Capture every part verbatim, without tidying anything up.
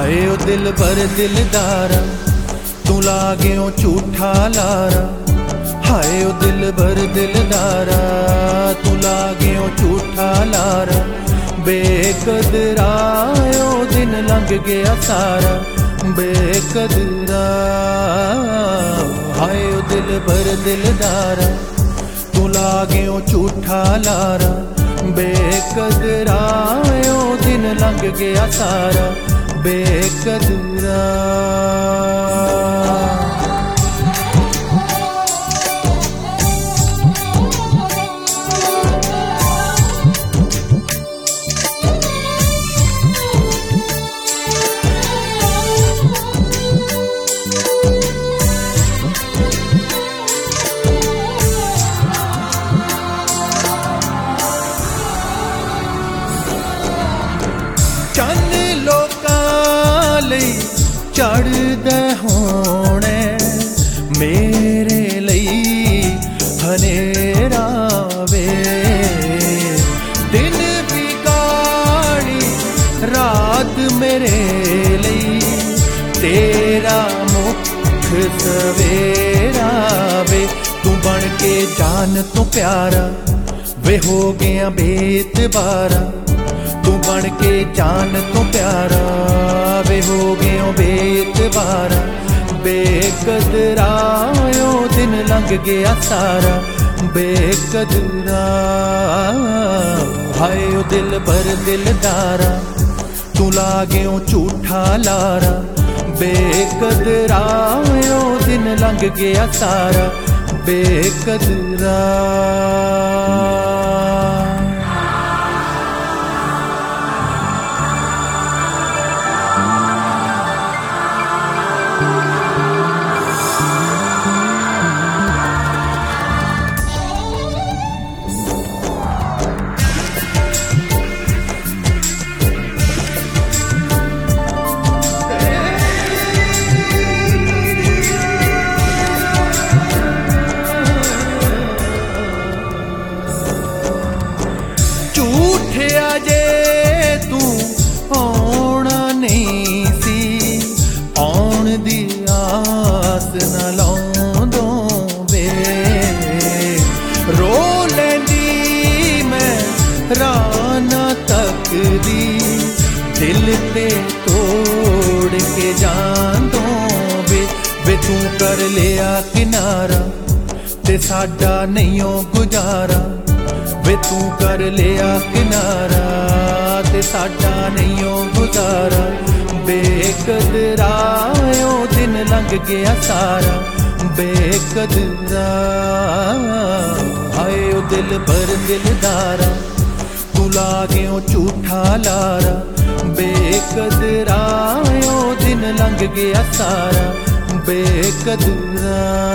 हाय ओ दिल भर दिलदारा तू लागे ओ झूठा लारा। हाय ओ दिल भर दिलदारा तू लागे ओ झूठा लारा। बेकदरा ओ दिन लंघ गया सारा बेकदरा। हाय ओ दिल भर दिलदारा तू लागे ओ झूठा लारा। बेकदरा ओ दिन लंघ गया सारा बेकदरा। चन लोकां लई चढ़दे होणे मेरे लई हनेरा वे। दिन भी काली रात मेरे लई तेरा मुख सवेरा वे। तू बन के जान तो प्यारा वे हो गया बेतबारा। तू बन के जान तो प्यारा वे हो गयो बेतबारा। बेकदरा ओ दिन लंघ गया सारा बेकदरा। हाय ओ दिल भर दिलदारा तू लागे ओ झूठा लारा। बेकदरा ओ दिन लंघ गया सारा बेकदरा। जे तू आना नहीं सी आन दी आस न लाउंदो वे। रो लैंदी मैं राना तक दी दिल ते तोड़ के जांदो वे। वे तू कर लिया किनारा ते साडा नहीं ओ गुजारा। वे तू कर लिया किनारा ते साडा नहीं ओ गुजारा। बेकदरा ओ दिन लंघ गया सारा बेकदरा। हाय ओ दिल भर दिलदारा तू लागे ओ झूठा लारा। बेकदरा ओ दिन लंघ गया सारा बेकदरा।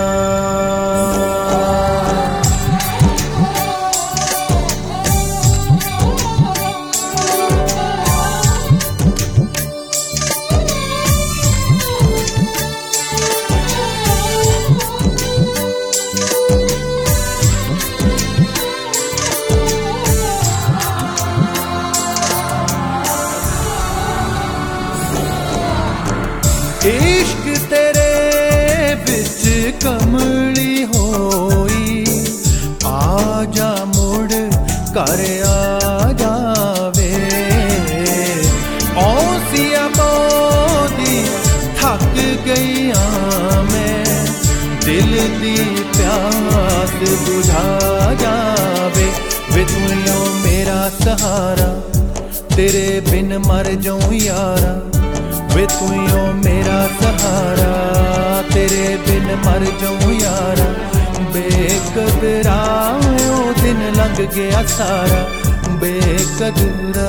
इश्क तेरे बिच कमली होई आजा मुड़ कर आ जावे। औसिया मोदी थक गई मैं दिल दी प्यास बुझा जावे। वे तू मेरा सहारा तेरे बिन मर जाऊं यारा। वे तू मेरा सहारा तेरे बिन मर जाऊं यारा। बेकदरा ओ दिन लंघ गया सारा बेकदरा।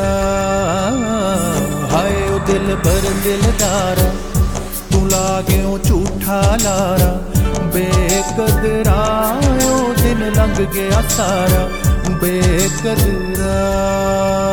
हाय ओ दिल भर दिलदारा तू लागे ओ झूठा लारा। बेकदरा ओ दिन लंघ गया सारा बेकदरा।